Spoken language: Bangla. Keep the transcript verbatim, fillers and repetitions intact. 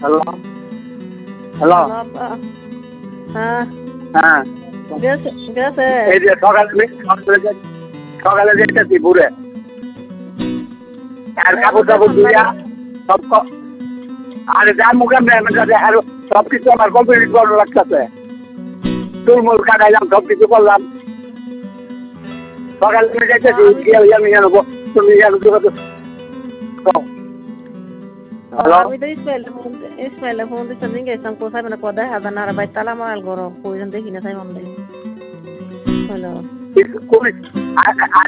হ্যালো হ্যালো হ্যাঁ হ্যাঁ গেছে গেছে এই যে সকালে সকালে সকালে যেতেছি ঘুরে আর কাপড় টাপড় ধুইয়া সব ক- আরে যার মুখে মেয়ের কাছে আর সব কিছু আমার কমপ্লিট করা লাগতেছে চুলমুল কাটাইলাম সব কিছু করলাম সকালে আমি যাইতেছি গিয়ে আমি জানবো তুমি জানো হ্যালো আমি তো ইসমাইল ফোন ইসমাইল ফোন দিচ্ছেন দিন গেছিলাম কোথায় মানে কোথায় হাজার নারা বাই তালা মারাল গরম কইজন দেখি না তাই মন দেখি হ্যালো কোন